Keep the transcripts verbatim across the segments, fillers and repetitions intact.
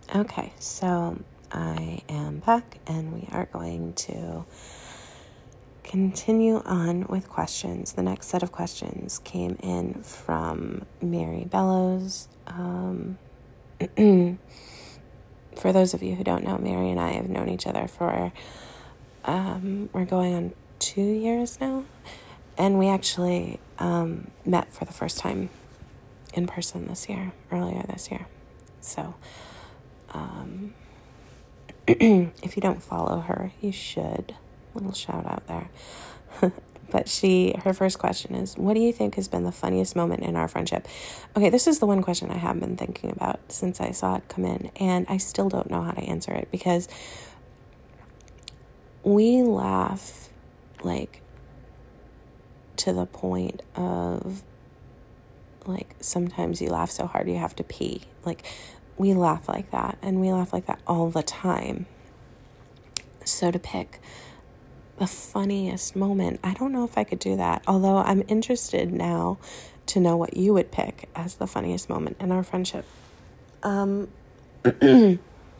Okay, so I am back and we are going to continue on with questions. The next set of questions came in from Mary Bellows. Um, for those of you who don't know, Mary and I have known each other for, um, we're going on two years now. And we actually um, met for the first time in person this year, earlier this year. So, um, if you don't follow her, you should. Little shout out there. But she, her first question is, what do you think has been the funniest moment in our friendship? Okay, this is the one question I have been thinking about since I saw it come in, and I still don't know how to answer it because we laugh like to the point of like sometimes you laugh so hard you have to pee. Like we laugh like that, and we laugh like that all the time. So to pick the funniest moment, I don't know if I could do that, although I'm interested now to know what you would pick as the funniest moment in our friendship. Um, yeah,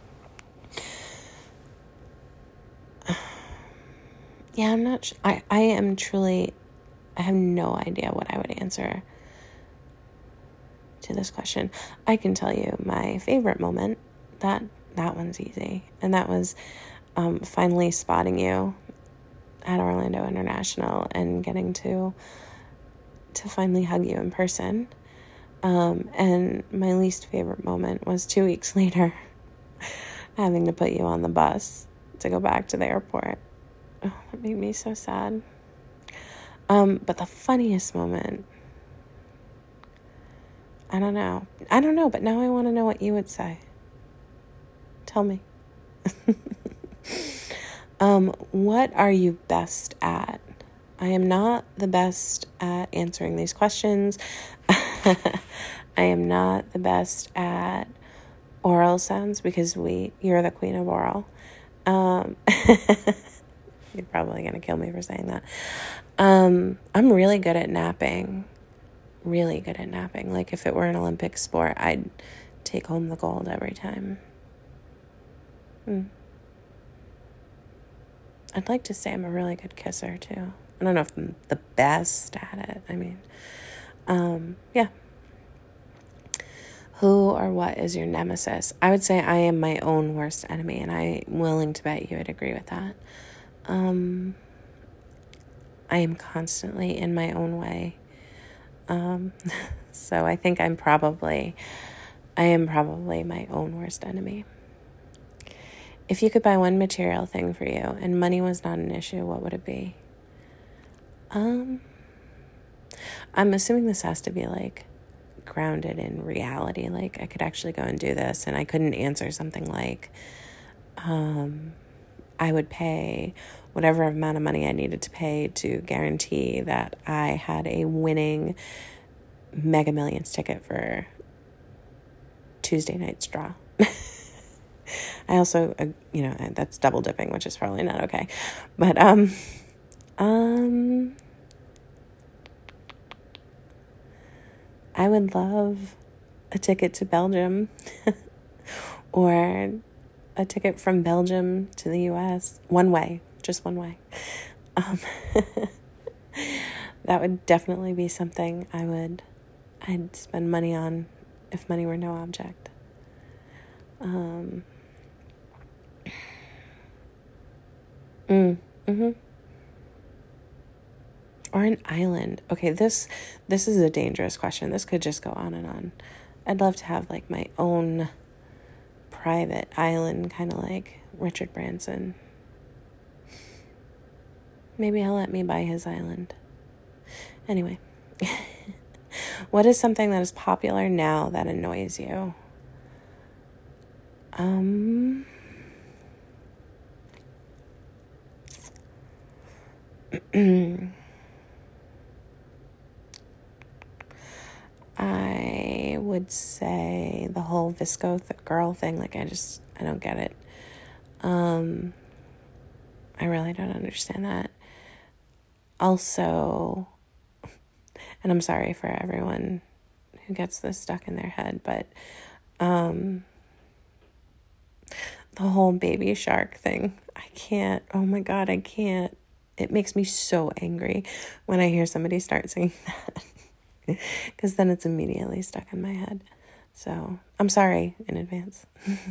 I'm not, sh- I, I am truly, I have no idea what I would answer to this question. I can tell you my favorite moment, that, that one's easy. And that was um, finally spotting you at Orlando International and getting to to finally hug you in person. Um, and my least favorite moment was two weeks later having to put you on the bus to go back to the airport. Oh, that made me so sad. Um, but the funniest moment, I don't know. I don't know, but now I want to know what you would say. Tell me. um, what are you best at? I am not the best at answering these questions. I am not the best at oral sounds because we, you're the queen of oral. Um, you're probably going to kill me for saying that. Um, I'm really good at napping. Really good at napping. Like if it were an Olympic sport, I'd take home the gold every time. Hmm. I'd like to say I'm a really good kisser too. I don't know if I'm the best at it. I mean, um, yeah. Who or what is your nemesis? I would say I am my own worst enemy, and I'm willing to bet you would agree with that. Um, I am constantly in my own way. Um, so I think I'm probably, I am probably my own worst enemy. If you could buy one material thing for you and money was not an issue, what would it be? Um, I'm assuming this has to be like grounded in reality. Like I could actually go and do this, and I couldn't answer something like, um, I would pay whatever amount of money I needed to pay to guarantee that I had a winning Mega Millions ticket for Tuesday night's draw. I also, uh, you know, that's double dipping, which is probably not okay. But, um, um, I would love a ticket to Belgium or a ticket from Belgium to the U S one way, just one way. Um, that would definitely be something I would, I'd spend money on if money were no object. Um, mm, mm-hmm. Or an island. Okay, this this is a dangerous question. This could just go on and on. I'd love to have like my own private island, kind of like Richard Branson. Maybe he'll let me buy his island. Anyway, what is something that is popular now that annoys you? Um... I would say the whole Visco th- girl thing. Like, I just, I don't get it. Um, I really don't understand that. Also, and I'm sorry for everyone who gets this stuck in their head, but, um, the whole baby shark thing. I can't. Oh my God, I can't. It makes me so angry when I hear somebody start singing that. Because then it's immediately stuck in my head. So I'm sorry in advance.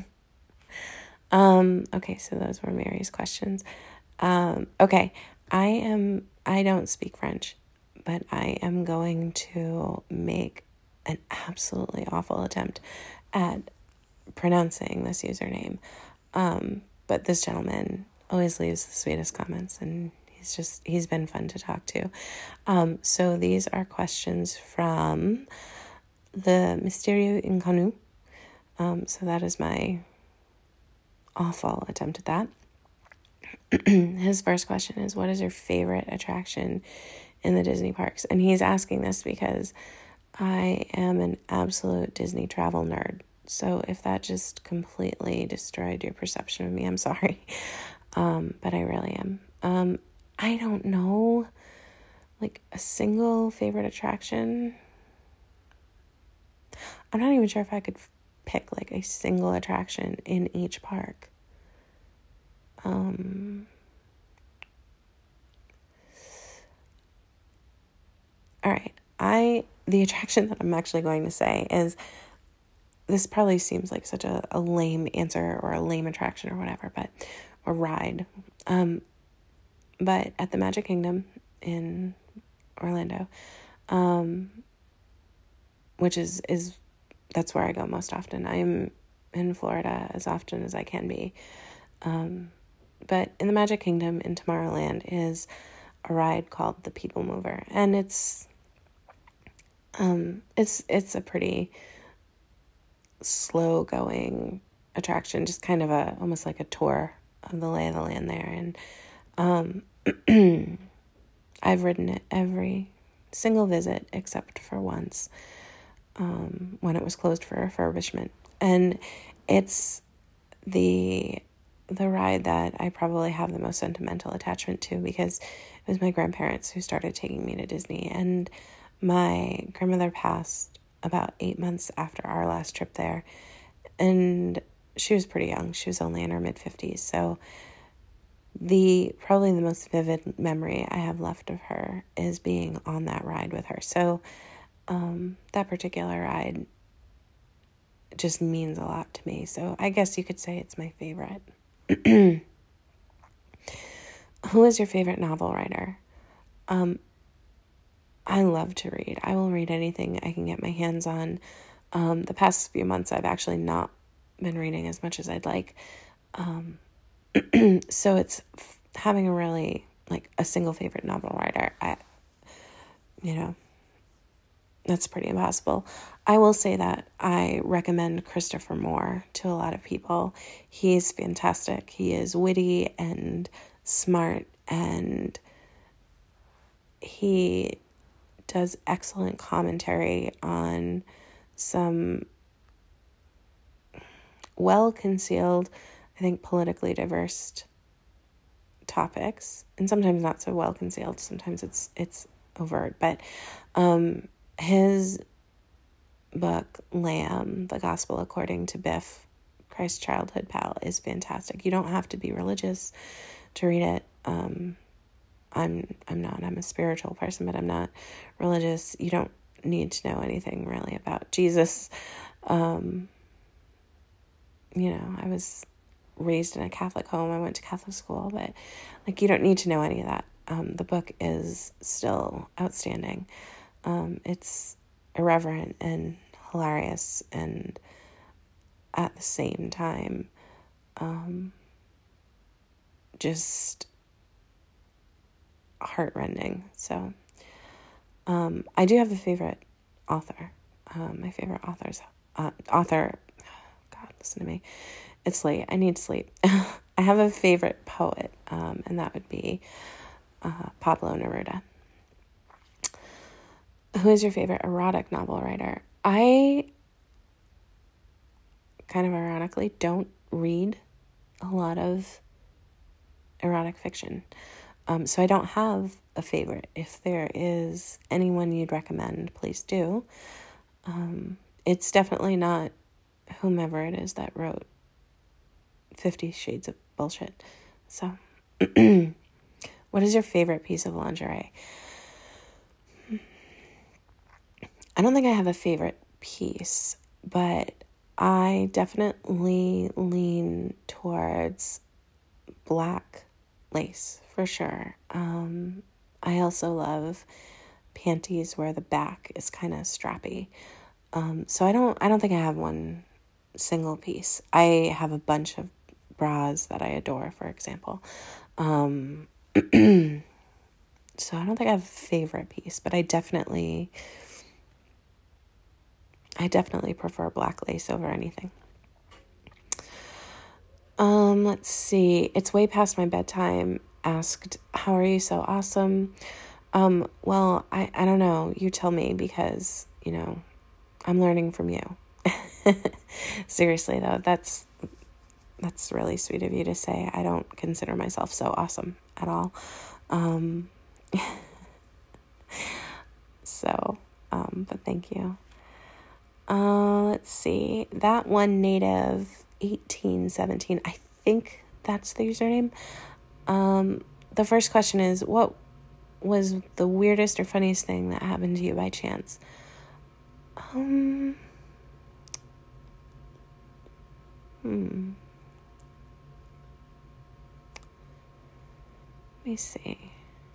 um, okay, so those were Mary's questions. Um, okay, I am, I don't speak French, but I am going to make an absolutely awful attempt at pronouncing this username. Um, but this gentleman always leaves the sweetest comments, and he's just, he's been fun to talk to. Um, so these are questions from the Mystérieux Inconnu. Um, so that is my awful attempt at that. His first question is, what is your favorite attraction in the Disney parks? And he's asking this because I am an absolute Disney travel nerd. So if that just completely destroyed your perception of me, I'm sorry. Um, but I really am. Um, I don't know, like a single favorite attraction. I'm not even sure if I could pick like a single attraction in each park. Um, all right. I, the attraction that I'm actually going to say is, this probably seems like such a, a lame answer or a lame attraction or whatever, but, or ride. Um, but at the Magic Kingdom in Orlando, um, which is, is, that's where I go most often. I'm in Florida as often as I can be. Um, but in the Magic Kingdom in Tomorrowland is a ride called the People Mover. And it's, um, it's, it's a pretty slow going attraction, just kind of a, almost like a tour of the lay of the land there. And, um, I've ridden it every single visit except for once, um, when it was closed for refurbishment. And it's the the ride that I probably have the most sentimental attachment to, because it was my grandparents who started taking me to Disney, and my grandmother passed about eight months after our last trip there, and she was pretty young. She was only in her mid-fifties, so the probably the most vivid memory I have left of her is being on that ride with her. So um, that particular ride just means a lot to me. So I guess you could say it's my favorite. Who is your favorite novel writer? Um, I love to read. I will read anything I can get my hands on. Um, the past few months, I've actually not been reading as much as I'd like. Um, so it's f- having a really, like, a single favorite novel writer. I, you know, that's pretty impossible. I will say that I recommend Christopher Moore to a lot of people. He's fantastic. He is witty and smart, and he does excellent commentary on some well-concealed, I think, politically diverse topics, and sometimes not so well-concealed. Sometimes it's it's overt, but um, his book, Lamb, The Gospel According to Biff, Christ's Childhood Pal, is fantastic. You don't have to be religious to read it. Um, I'm I'm not. I'm a spiritual person, but I'm not religious. You don't need to know anything really about Jesus. Um, you know, I was raised in a Catholic home. I went to Catholic school, but like, you don't need to know any of that. Um, the book is still outstanding. Um, it's irreverent and hilarious, and at the same time, um, just heartrending. So, um, I do have a favorite author. Um, my favorite author's uh, author. God, listen to me. It's late. I need sleep. I have a favorite poet, um, and that would be uh, Pablo Neruda. Who is your favorite erotic novel writer? I, kind of ironically, don't read a lot of erotic fiction. Um, so I don't have a favorite. If there is anyone you'd recommend, please do. Um, it's definitely not whomever it is that wrote Fifty Shades of Bullshit. So, what is your favorite piece of lingerie? I don't think I have a favorite piece, but I definitely lean towards black lace for sure. Um, I also love panties where the back is kind of strappy. Um, so I don't, I don't think I have one single piece. I have a bunch of bras that I adore, for example. Um, so I don't think I have a favorite piece, but I definitely, I definitely prefer black lace over anything. Um, let's see. It's way past my bedtime. Asked, how are you so awesome? Um, well, I, I don't know. You tell me because, you know, I'm learning from you. Seriously though, that's, that's really sweet of you to say. I don't consider myself so awesome at all. Um, so, um, but thank you. Uh, let's see. That one native eighteen seventeen. I think that's the username. Um, the first question is, what was the weirdest or funniest thing that happened to you by chance? Um, hmm. Let me see.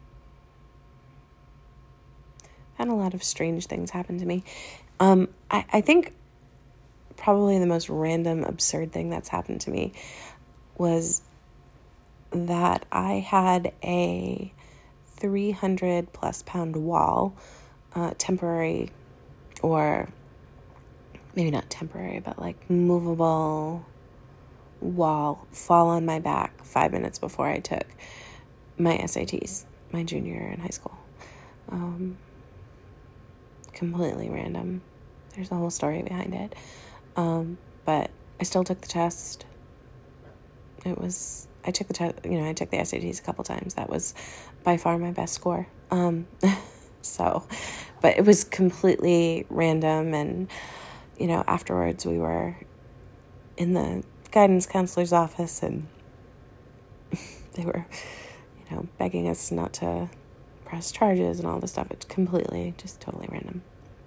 I've had a lot of strange things happen to me. Um, I, I think probably the most random, absurd thing that's happened to me was that I had a three hundred plus pound wall, uh, temporary, or maybe not temporary, but like movable wall fall on my back five minutes before I took my S A Ts, my junior year in high school. Um, completely random. There's a whole story behind it. Um, but I still took the test. It was, I took the test, you know, I took the S A Ts a couple times. That was by far my best score. Um, so, but it was completely random. And, you know, afterwards we were in the guidance counselor's office and they were, you know, begging us not to press charges and all this stuff. It's completely, just totally random.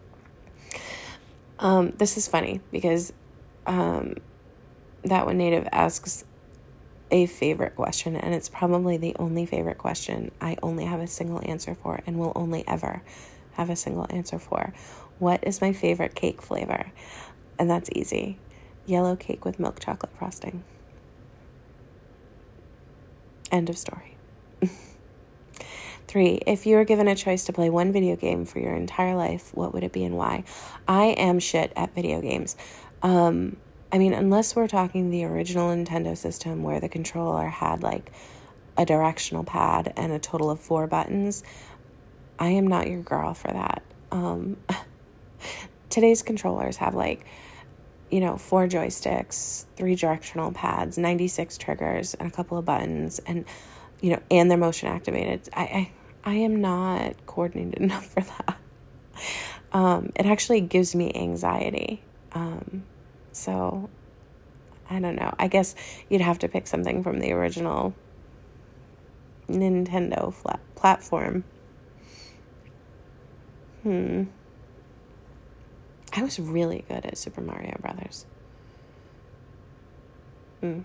Um, this is funny because, um, that one native asks a favorite question, and it's probably the only favorite question I only have a single answer for and will only ever have a single answer for. What is my favorite cake flavor? And that's easy. Yellow cake with milk chocolate frosting. End of story. Three, if you were given a choice to play one video game for your entire life, what would it be and why? I am shit at video games. Um, I mean, unless we're talking the original Nintendo system where the controller had like a directional pad and a total of four buttons, I am not your girl for that. Um, today's controllers have like, you know, four joysticks, three directional pads, ninety-six triggers, and a couple of buttons, and, you know, and they're motion activated. I, I, I am not coordinated enough for that. Um, it actually gives me anxiety. Um, so I don't know. I guess you'd have to pick something from the original Nintendo flat platform. Hmm. I was really good at Super Mario Brothers. Hmm.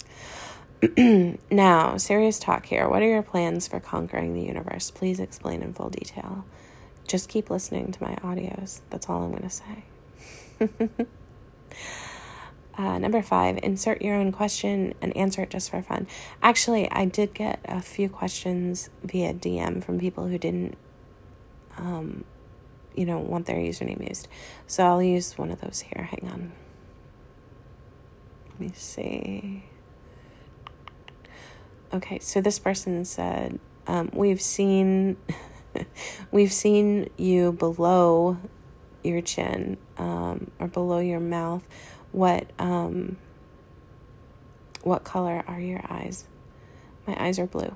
Now, serious talk here. What are your plans for conquering the universe? Please explain in full detail. Just keep listening to my audios. That's all I'm going to say. uh, number five, insert your own question and answer it just for fun. Actually, I did get a few questions via D M from people who didn't, um, you know, want their username used. So I'll use one of those here. Hang on. Let me see. Okay, so this person said, um, we've seen, we've seen you below your chin, um, or below your mouth. What, um, what color are your eyes? My eyes are blue.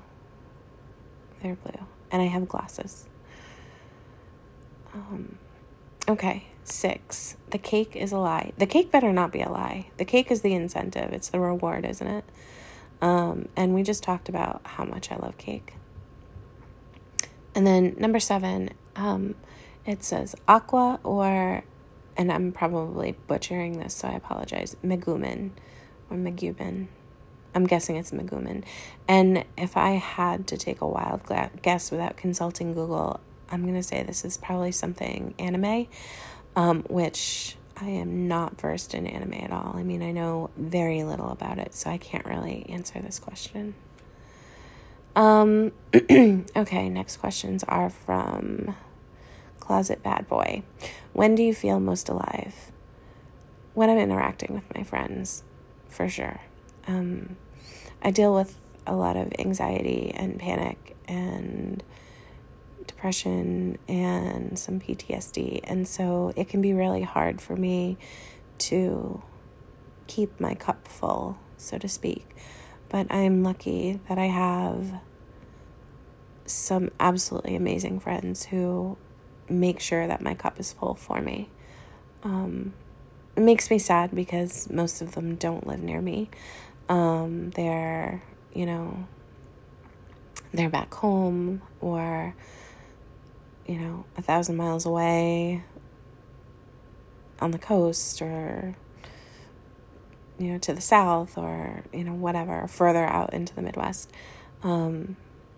They're blue. And I have glasses. Um, okay. Six, the cake is a lie. The cake better not be a lie. The cake is the incentive. It's the reward, isn't it? Um, and we just talked about how much I love cake. And then number seven, um, it says aqua or, and I'm probably butchering this, so I apologize, megumin or megumin. I'm guessing it's megumin. And if I had to take a wild guess without consulting Google, I'm going to say this is probably something anime, um, which I am not versed in anime at all. I mean, I know very little about it, so I can't really answer this question. Um, okay, next questions are from Closet Bad Boy. When do you feel most alive? When I'm interacting with my friends, for sure. Um, I deal with a lot of anxiety and panic and depression and some P T S D. And so it can be really hard for me to keep my cup full, so to speak. But I'm lucky that I have some absolutely amazing friends who make sure that my cup is full for me. Um, it makes me sad because most of them don't live near me. Um, they're, you know, they're back home or, you know, a thousand miles away on the coast or, you know, to the south or, you know, whatever, further out into the Midwest, um,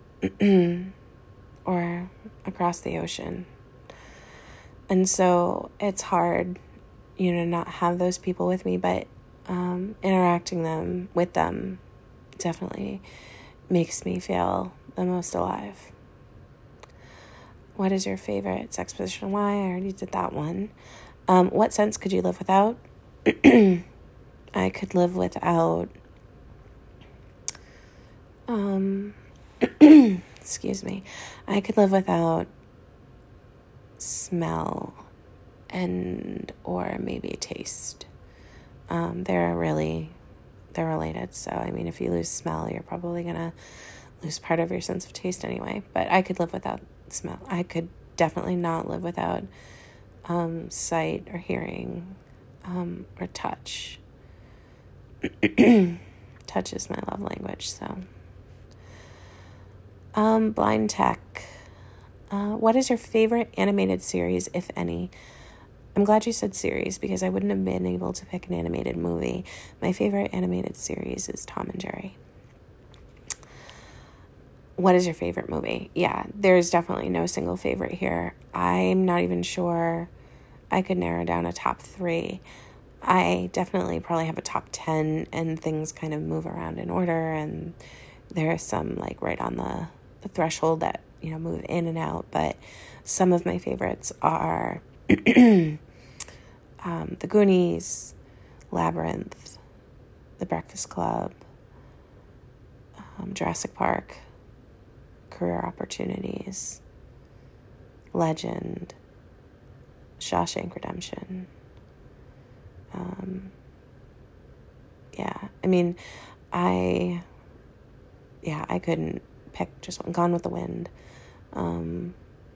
or across the ocean. And so it's hard, you know, not have those people with me, but um, interacting them with them definitely makes me feel the most alive. What is your favorite sex position? Why? I already did that one. Um, what scents could you live without? I could live without, um, excuse me. I could live without smell and or maybe taste. Um, they're really, they're related. So, I mean, if you lose smell, you're probably going to lose part of your sense of taste anyway. But I could live without smell. I could definitely not live without um, sight or hearing um, or touch. Touch is my love language, so. Um, blind tech. Uh, what is your favorite animated series, if any? I'm glad you said series because I wouldn't have been able to pick an animated movie. My favorite animated series is Tom and Jerry. What is your favorite movie? Yeah, there's definitely no single favorite here. I'm not even sure I could narrow down a top three. I definitely probably have a top ten and things kind of move around in order, and there are some like right on the, the threshold that, you know, move in and out, but some of my favorites are um, The Goonies, Labyrinth, The Breakfast Club, um, Jurassic Park, Career Opportunities, Legend, Shawshank Redemption. Um, yeah, I mean, I, yeah, I couldn't pick just one. Gone with the Wind. Um,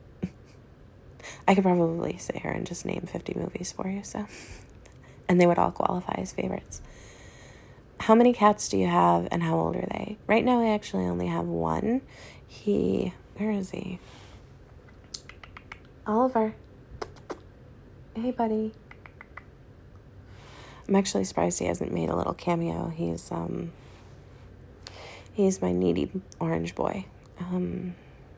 I could probably sit here and just name fifty movies for you, so, and they would all qualify as favorites. How many cats do you have and how old are they? Right now, I actually only have one. He, where is he? Oliver. Hey, buddy. I'm actually surprised he hasn't made a little cameo. He's, um, he's my needy orange boy. Um,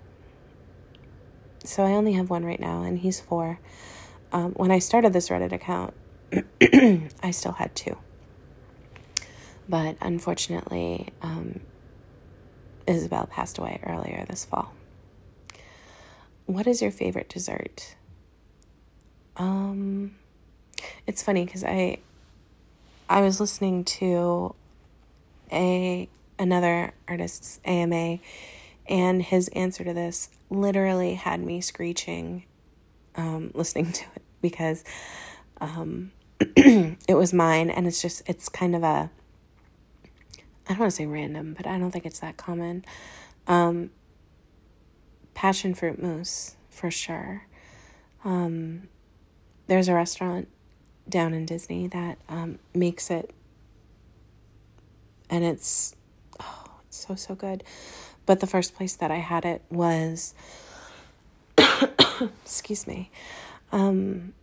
so I only have one right now, and he's four. Um, when I started this Reddit account, I still had two. But unfortunately, um, Isabel passed away earlier this fall. What is your favorite dessert? Um, it's funny because I, I was listening to a another artist's A M A, and his answer to this literally had me screeching, um, listening to it because, um, it was mine, and it's just it's kind of a. I don't want to say random, but I don't think it's that common. Um, passion fruit mousse, for sure. Um, there's a restaurant down in Disney that um, makes it, and it's, oh, it's so, so good. But the first place that I had it was, excuse me, um,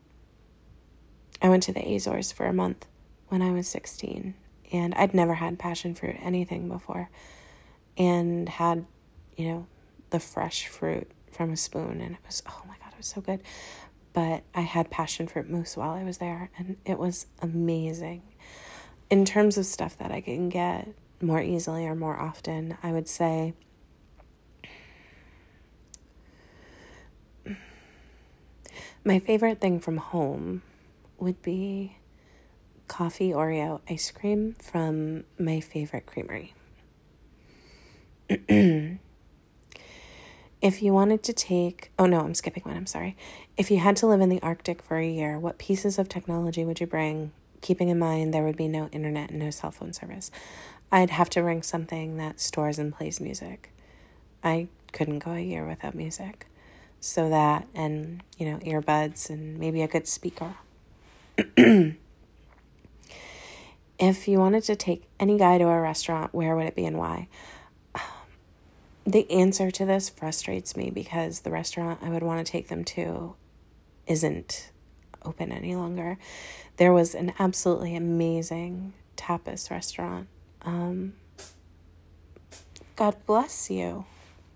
I went to the Azores for a month when I was sixteen, and I'd never had passion fruit anything before, and had, you know, the fresh fruit from a spoon, and it was, oh my God, it was so good. But I had passion fruit mousse while I was there, and it was amazing. In terms of stuff that I can get more easily or more often, I would say my favorite thing from home would be coffee Oreo ice cream from my favorite creamery. If you wanted to take, oh no, I'm skipping one, I'm sorry. If you had to live in the Arctic for a year, what pieces of technology would you bring, keeping in mind there would be no internet and no cell phone service? I'd have to bring something that stores and plays music. I couldn't go a year without music. So that, and, you know, earbuds and maybe a good speaker. If you wanted to take any guy to a restaurant, where would it be and why? The answer to this frustrates me because the restaurant I would want to take them to isn't open any longer. There was an absolutely amazing tapas restaurant. Um, God bless you.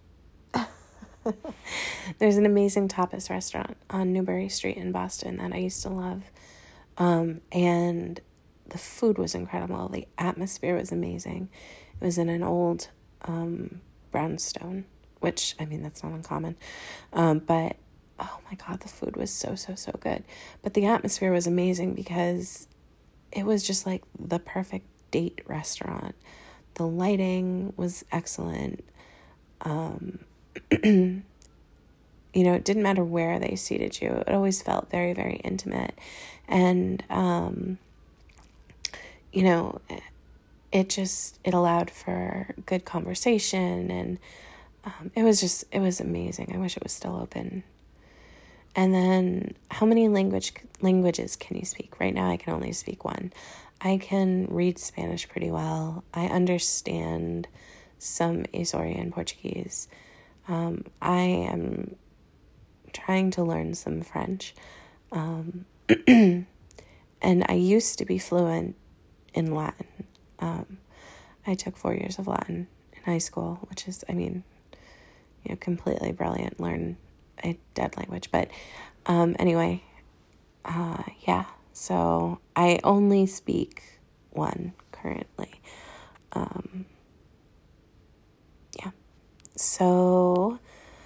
There's an amazing tapas restaurant on Newbury Street in Boston that I used to love. Um, and the food was incredible. The atmosphere was amazing. It was in an old um, brownstone, which, I mean, that's not uncommon. Um, but, oh my God, the food was so, so, so good. But the atmosphere was amazing because it was just like the perfect date restaurant. The lighting was excellent. Um, you know, it didn't matter where they seated you. It always felt very, very intimate. And, um, you know, it just, it allowed for good conversation, and um, it was just, it was amazing. I wish it was still open. And then, how many language languages can you speak? Right now, I can only speak one. I can read Spanish pretty well. I understand some Azorian Portuguese. Um, I am trying to learn some French. Um, and I used to be fluent in Latin. Um, I took four years of Latin in high school, which is, I mean, you know, completely brilliant. Learn a dead language. But um, anyway, uh, yeah. So I only speak one currently. Um, yeah. So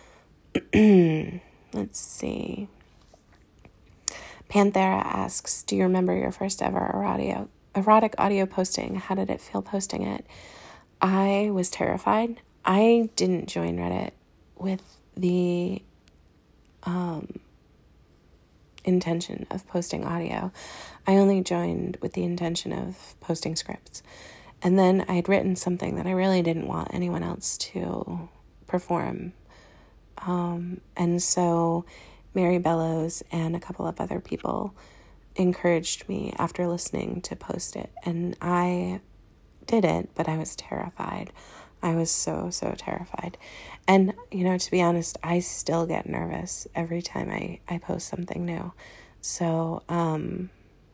let's see. Panthera asks, do you remember your first ever audio, erotic audio posting? How did it feel posting it? I was terrified. I didn't join Reddit with the um, intention of posting audio. I only joined with the intention of posting scripts. And then I had written something that I really didn't want anyone else to perform. Um, and so Mary Bellows and a couple of other people encouraged me after listening to post it. And I did it, but I was terrified. I was so, so terrified. And, you know, to be honest, I still get nervous every time I, I post something new. So, um,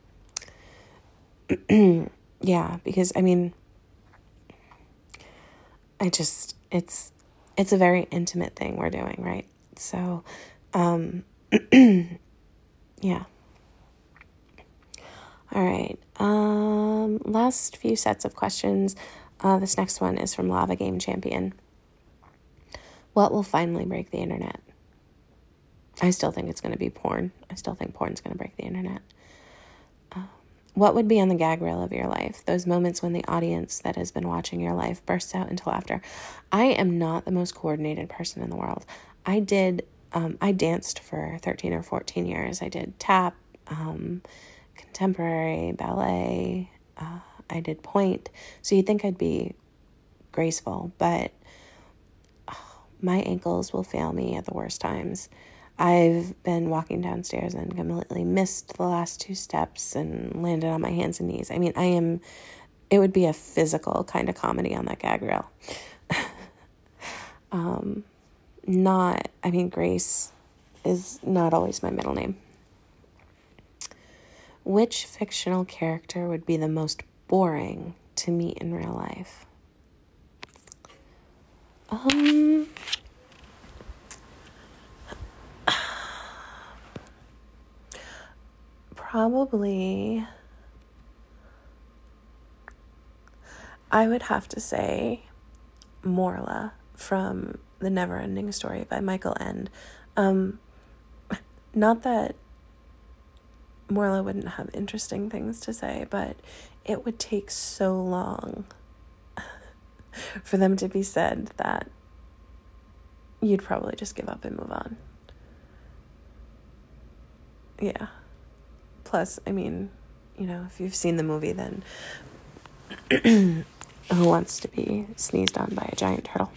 yeah, because, I mean, I just, it's, it's a very intimate thing we're doing, right? So, um, yeah. All right. Um, last few sets of questions. Uh, this next one is from Lava Game Champion. What will finally break the internet? I still think it's going to be porn. I still think porn's going to break the internet. Uh, what would be on the gag reel of your life? Those moments when the audience that has been watching your life bursts out into laughter. I am not the most coordinated person in the world. I did, um, I danced for thirteen or fourteen years. I did tap, um, contemporary, ballet. Uh, I did point. So you'd think I'd be graceful, but oh, my ankles will fail me at the worst times. I've been walking downstairs and completely missed the last two steps and landed on my hands and knees. I mean, I am, it would be a physical kind of comedy on that gag reel. um, not, I mean, Grace is not always my middle name. Which fictional character would be the most boring to meet in real life? Um, probably, I would have to say Morla from The Neverending Story by Michael Ende. Um, not that Morla wouldn't have interesting things to say, but it would take so long for them to be said that you'd probably just give up and move on. Yeah. Plus, I mean, you know, if you've seen the movie, then who wants to be sneezed on by a giant turtle?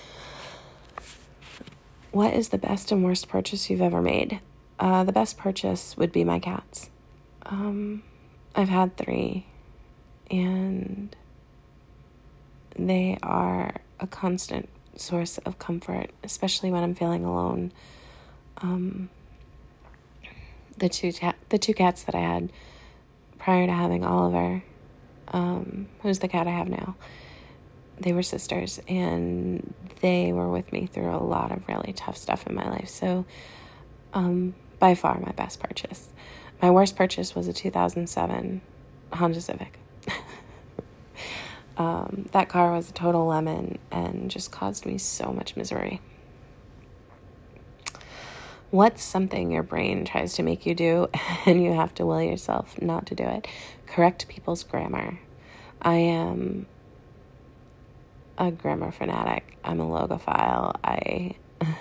What is the best and worst purchase you've ever made? Uh, the best purchase would be my cats. Um, I've had three, and they are a constant source of comfort, especially when I'm feeling alone. Um, the two ta- the two cats that I had prior to having Oliver, um, who's the cat I have now, they were sisters, and they were with me through a lot of really tough stuff in my life. So, um, by far my best purchase. My worst purchase was a two thousand seven Honda Civic. um, that car was a total lemon and just caused me so much misery. What's something your brain tries to make you do and you have to will yourself not to do it? Correct people's grammar. I am a grammar fanatic. I'm a logophile. I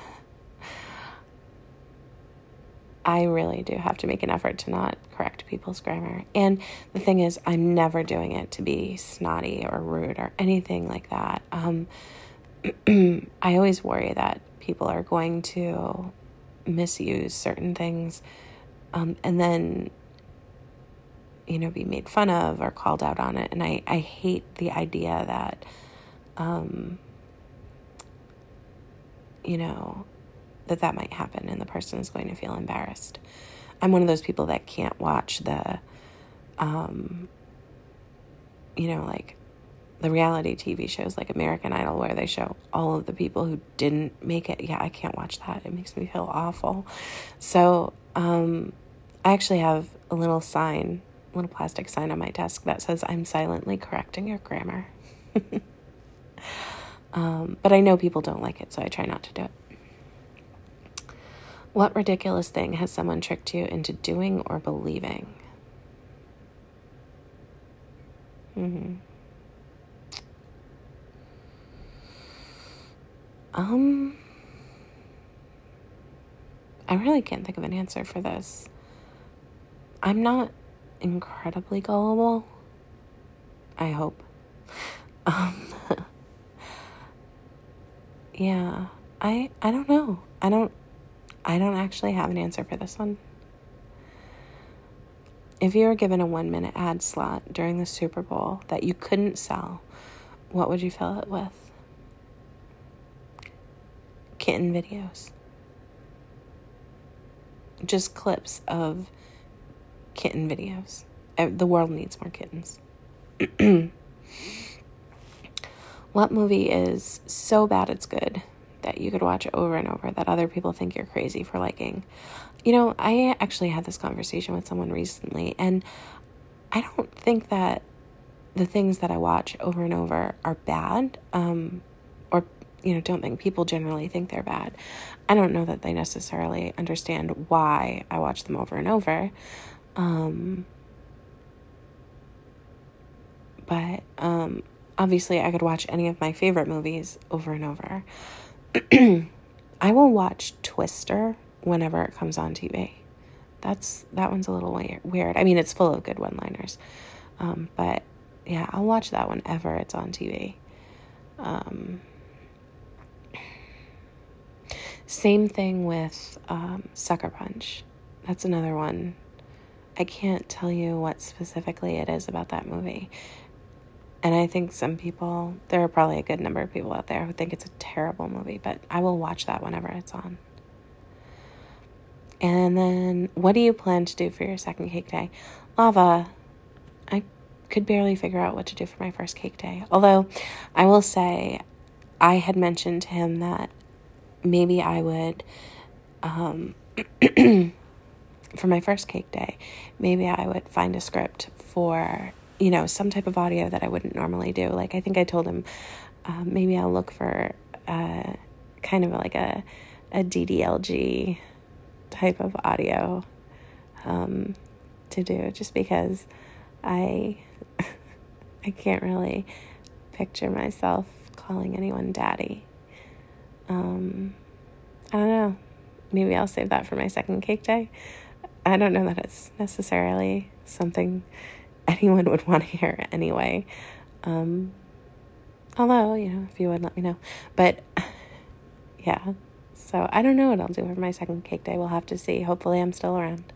I really do have to make an effort to not correct people's grammar. And the thing is, I'm never doing it to be snotty or rude or anything like that. Um, I always worry that people are going to misuse certain things um, and then, you know, be made fun of or called out on it. And I, I hate the idea that, um, you know, that that might happen and the person is going to feel embarrassed. I'm one of those people that can't watch the, um, you know, like the reality T V shows like American Idol where they show all of the people who didn't make it. Yeah, I can't watch that. It makes me feel awful. So um, I actually have a little sign, a little plastic sign on my desk that says, "I'm silently correcting your grammar." um, but I know people don't like it, so I try not to do it. What ridiculous thing has someone tricked you into doing or believing? Mm-hmm. Um, I really can't think of an answer for this. I'm not incredibly gullible. I hope. Um, yeah, I I don't know. I don't I don't actually have an answer for this one. If you were given a one-minute ad slot during the Super Bowl that you couldn't sell, what would you fill it with? Kitten videos. Just clips of kitten videos. The world needs more kittens. What movie is so bad it's good that you could watch it over and over that other people think you're crazy for liking? You know, I actually had this conversation with someone recently, and I don't think that the things that I watch over and over are bad, um, or, you know, don't think people generally think they're bad. I don't know that they necessarily understand why I watch them over and over. Um, but, um, obviously I could watch any of my favorite movies over and over. I will watch Twister whenever it comes on T V. That's, that one's a little weird. I mean, it's full of good one-liners. Um, but yeah, I'll watch that whenever it's on T V. Um, Same thing with um, Sucker Punch. That's another one. I can't tell you what specifically it is about that movie. And I think some people, there are probably a good number of people out there who think it's a terrible movie, but I will watch that whenever it's on. And then, what do you plan to do for your second cake day? Lava, I could barely figure out what to do for my first cake day. Although, I will say, I had mentioned to him that maybe I would, um, for my first cake day, maybe I would find a script for, you know, some type of audio that I wouldn't normally do. Like, I think I told him, uh, maybe I'll look for uh, kind of like a, a D D L G type of audio um, to do, just because I I can't really picture myself calling anyone daddy. Um, I don't know. Maybe I'll save that for my second cake day. I don't know that it's necessarily something anyone would want to hear anyway. Um, although, you know, if you would, let me know. But, yeah. So, I don't know what I'll do for my second cake day. We'll have to see. Hopefully, I'm still around.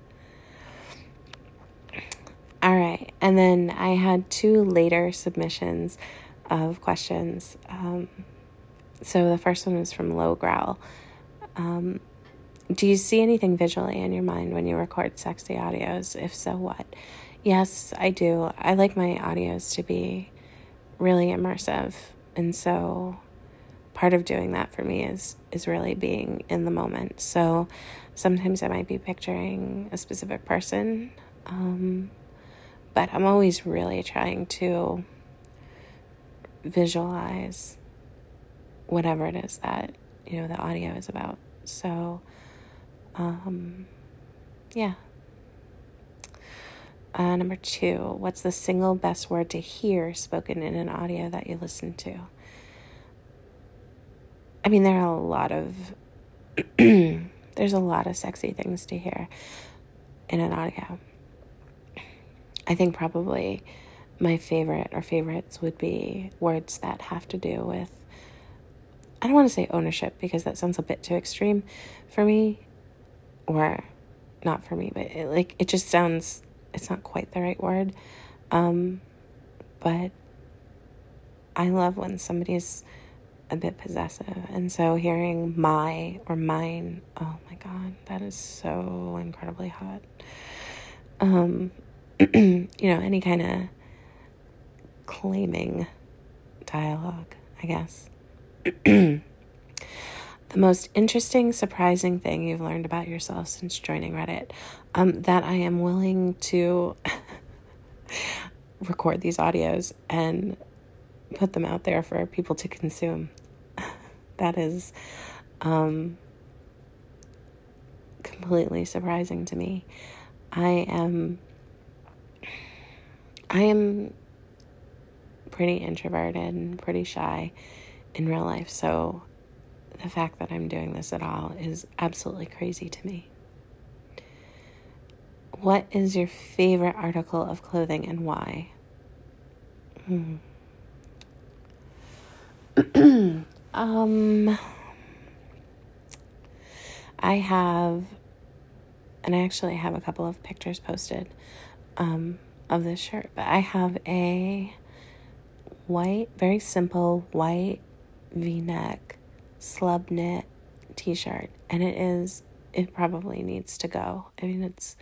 All right. And then I had two later submissions of questions. Um, so, the first one was from Low Growl. Um, do you see anything visually in your mind when you record sexy audios? If so, what? Yes, I do. I like my audios to be really immersive. And so part of doing that for me is, is really being in the moment. So sometimes I might be picturing a specific person, um, but I'm always really trying to visualize whatever it is that, you know, the audio is about. So, um, yeah. Uh, number two, what's the single best word to hear spoken in an audio that you listen to? I mean, there are a lot of, there's a lot of sexy things to hear in an audio. I think probably my favorite or favorites would be words that have to do with, I don't want to say ownership because that sounds a bit too extreme for me, or not for me, but it, like, it just sounds, it's not quite the right word. Um, but I love when somebody's a bit possessive. And so hearing my or mine, oh my God, that is so incredibly hot. Um, you know, any kind of claiming dialogue, I guess. The most interesting, surprising thing you've learned about yourself since joining Reddit, um, that I am willing to record these audios and put them out there for people to consume. That is um, completely surprising to me. I am, I am pretty introverted and pretty shy in real life, so the fact that I'm doing this at all is absolutely crazy to me. What is your favorite article of clothing and why? Hmm. um, I have, and I actually have a couple of pictures posted um, of this shirt, but I have a white, very simple white V-neck slub knit t-shirt, and it is, it probably needs to go. I mean, it's,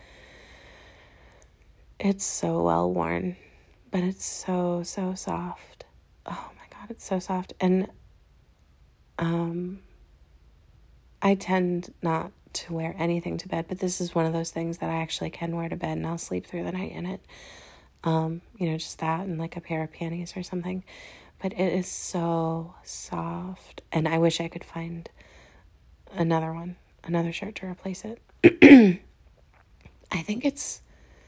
it's so well worn, but it's so, so soft. Oh my God, it's so soft. And, um, I tend not to wear anything to bed, but this is one of those things that I actually can wear to bed and I'll sleep through the night in it. Um, you know, just that and like a pair of panties or something. But it is so soft, and I wish I could find another one, another shirt to replace it. I think it's,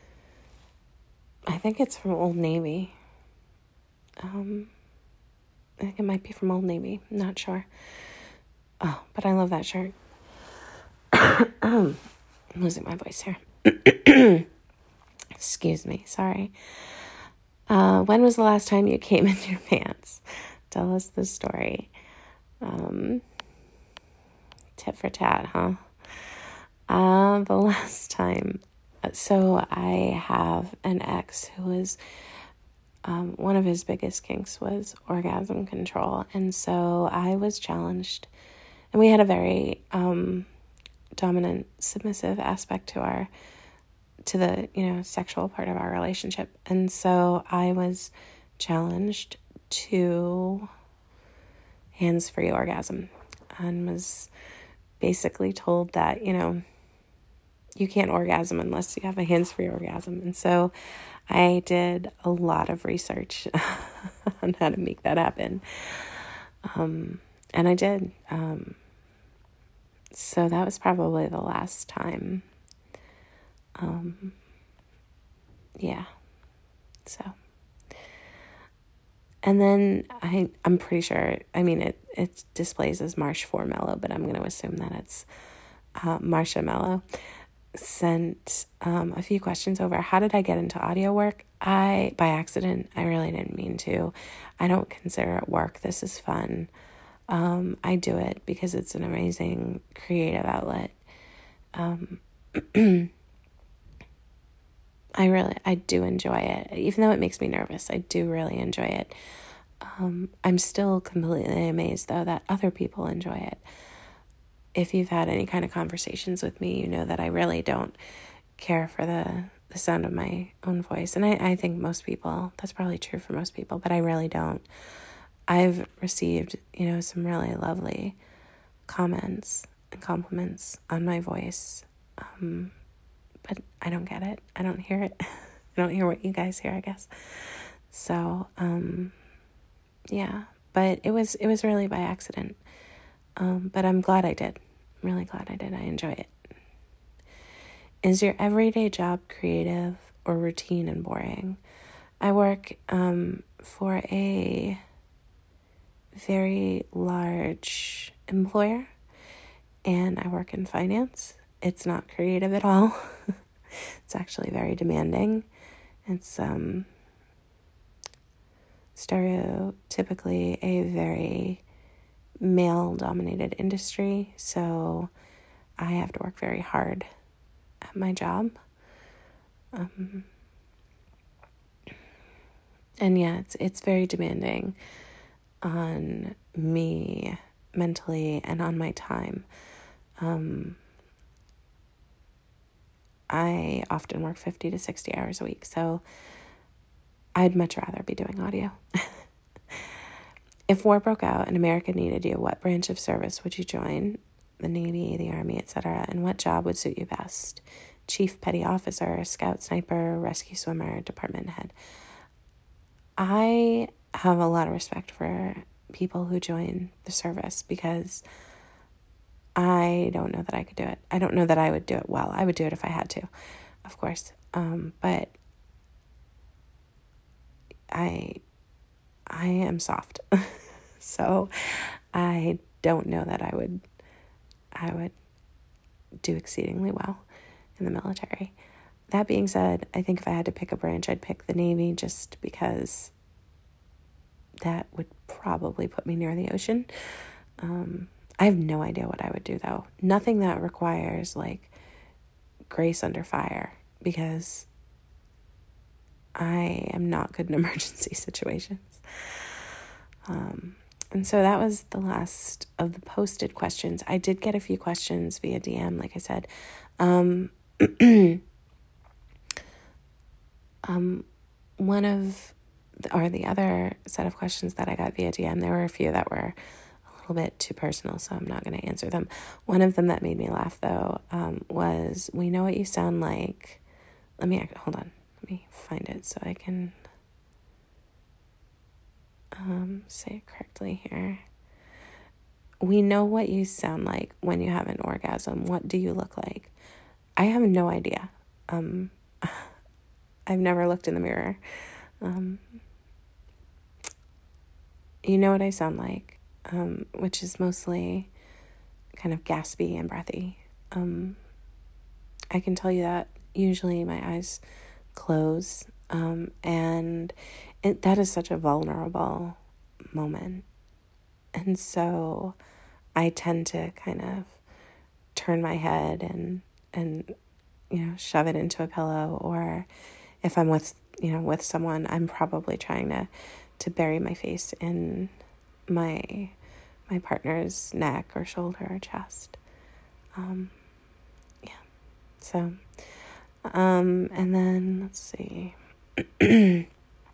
I think it's from Old Navy. Um, I think it might be from Old Navy. I'm not sure. Oh, but I love that shirt. I'm losing my voice here. Excuse me. Sorry. Uh, when was the last time you came in your pants? Tell us the story. Um, tit for tat, huh? Uh, the last time, so I have an ex who was, um, one of his biggest kinks was orgasm control. And so I was challenged, and we had a very um, dominant, submissive aspect to our, to the, you know, sexual part of our relationship. And so I was challenged to hands-free orgasm, and was basically told that, you know, you can't orgasm unless you have a hands-free orgasm. And so I did a lot of research on how to make that happen. Um, and I did. Um, so that was probably the last time. Um, yeah. So. And then I, I'm pretty sure, I mean, it, it displays as Marsh for Mellow, but I'm going to assume that it's uh, Marsha Mello, sent um, a few questions over. How did I get into audio work? I, by accident, I really didn't mean to. I don't consider it work. This is fun. Um, I do it because it's an amazing creative outlet. Um, I really, I do enjoy it. Even though it makes me nervous, I do really enjoy it. Um, I'm still completely amazed, though, that other people enjoy it. If you've had any kind of conversations with me, you know that I really don't care for the, the sound of my own voice. And I, I think most people, that's probably true for most people, but I really don't. I've received, you know, some really lovely comments and compliments on my voice. Um, but I don't get it. I don't hear it. I don't hear what you guys hear, I guess. So, um, yeah, but it was, it was really by accident. Um, but I'm glad I did. I'm really glad I did. I enjoy it. Is your everyday job creative or routine and boring? I work, um, for a very large employer, and I work in finance. It's not creative at all. It's actually very demanding. It's um, stereotypically a very male-dominated industry, so I have to work very hard at my job. Um, and yeah, it's it's very demanding on me mentally and on my time. Um, I often work fifty to sixty hours a week, so I'd much rather be doing audio. If war broke out and America needed you, what branch of service would you join? The Navy, the Army, et cetera. And what job would suit you best? Chief Petty Officer, Scout Sniper, Rescue Swimmer, Department Head. I have a lot of respect for people who join the service because I don't know that I could do it. I don't know that I would do it well. I would do it if I had to, of course. Um, but I, I am soft. So I don't know that I would, I would do exceedingly well in the military. That being said, I think if I had to pick a branch, I'd pick the Navy just because that would probably put me near the ocean. Um, I have no idea what I would do, though. Nothing that requires, like, grace under fire, because I am not good in emergency situations. Um, and so that was the last of the posted questions. I did get a few questions via D M, like I said. Um, um, one of, the, or the other set of questions that I got via D M, there were a few that were a little bit too personal, so I'm not going to answer them. One of them that made me laugh, though, um, was, we know what you sound like. Let me, hold on, let me find it so I can um, say it correctly here. We know what you sound like when you have an orgasm. What do you look like? I have no idea. Um, I've never looked in the mirror. Um, you know what I sound like, um, which is mostly kind of gaspy and breathy. Um, I can tell you that usually my eyes close, um, and it, that is such a vulnerable moment. And so I tend to kind of turn my head and, and, you know, shove it into a pillow, or if I'm with, you know, with someone, I'm probably trying to, to bury my face in my, my partner's neck or shoulder or chest. Um, yeah. So, um, and then let's see. mm,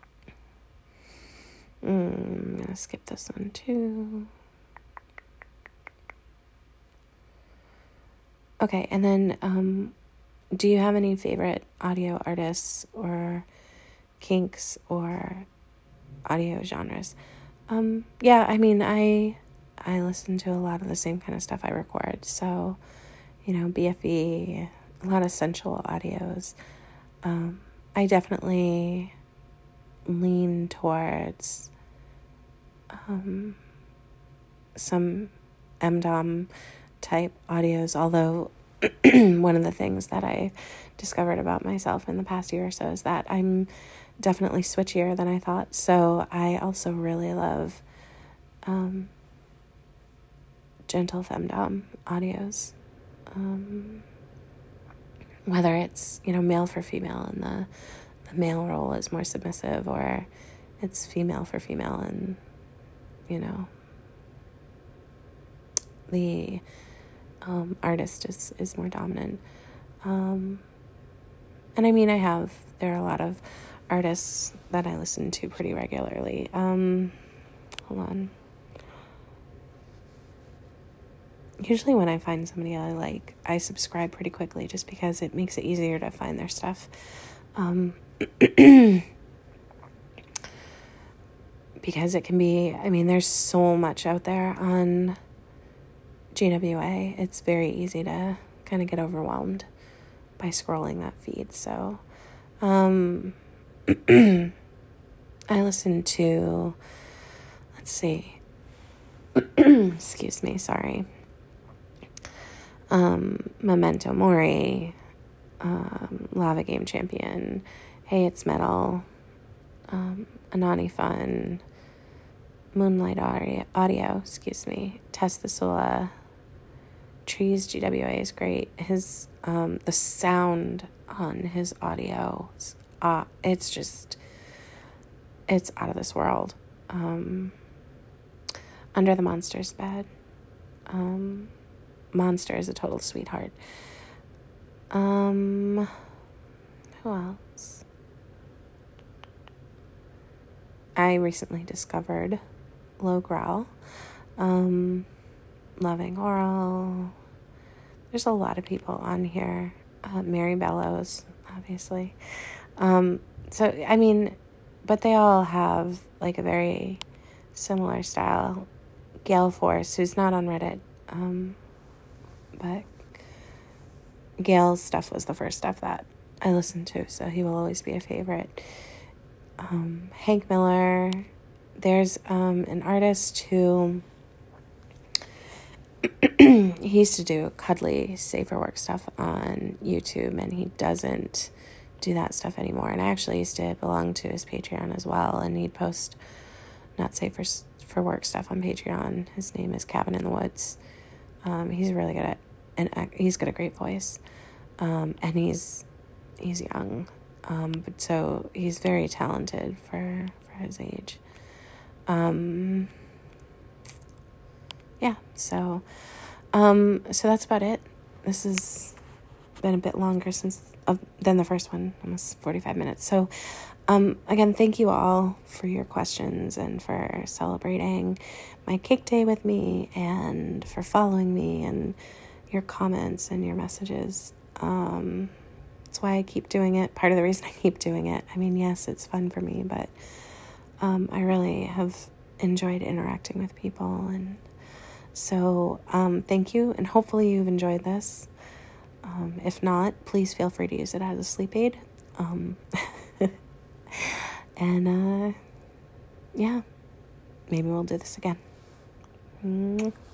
I'm going to skip this one too. Okay. And then, um, do you have any favorite audio artists or kinks or audio genres? Um, yeah, I mean, I, I listen to a lot of the same kind of stuff I record. So, you know, B F E, a lot of sensual audios. Um, I definitely lean towards, um, some M D O M type audios, although one of the things that I discovered about myself in the past year or so is that I'm definitely switchier than I thought. So I also really love um, gentle femdom audios. Um, whether it's, you know, male for female and the, the male role is more submissive, or it's female for female and, you know, the um, artist is, is more dominant. Um, and I mean, I have, there are a lot of artists that I listen to pretty regularly. Um, hold on. Usually when I find somebody I like, I subscribe pretty quickly just because it makes it easier to find their stuff. Um, because it can be, I mean, there's so much out there on G W A. It's very easy to kind of get overwhelmed by scrolling that feed. So, um, I listen to, let's see, excuse me, sorry. Um, Memento Mori, um, Lava Game Champion, Hey It's Metal, um, Anani Fun, Moonlight Audio, audio excuse me, Test the Sula, Trees G W A is great. His, um, the sound on his audio, uh, it's just, it's out of this world. Um, Under the Monster's Bed, um, Monster is a total sweetheart. Um, who else? I recently discovered Low Growl, um, Loving Oral. There's a lot of people on here. Uh, Mary Bellows, obviously. Um, so, I mean, but they all have like a very similar style. Gale Force, who's not on Reddit, um, but Gale's stuff was the first stuff that I listened to, so he will always be a favorite. Um, Hank Miller, there's um, an artist who he used to do cuddly safer work stuff on YouTube, and he doesn't do that stuff anymore. And I actually used to belong to his Patreon as well, and he'd post not safe for, for work stuff on Patreon. His name is Cabin in the Woods. Um, he's really good at, and he's got a great voice. Um, and he's, he's young. Um, but so he's very talented for, for his age. Um, yeah, so, um, so that's about it. This has been a bit longer since, uh, than the first one, almost forty-five minutes. So, um, again, thank you all for your questions and for celebrating my cake day with me and for following me and your comments and your messages. Um, that's why I keep doing it. Part of the reason I keep doing it. I mean, yes, it's fun for me, but, um, I really have enjoyed interacting with people. And so, um, thank you. And hopefully you've enjoyed this. Um, if not, please feel free to use it as a sleep aid. Um, and, uh, yeah, maybe we'll do this again. Mm-hmm.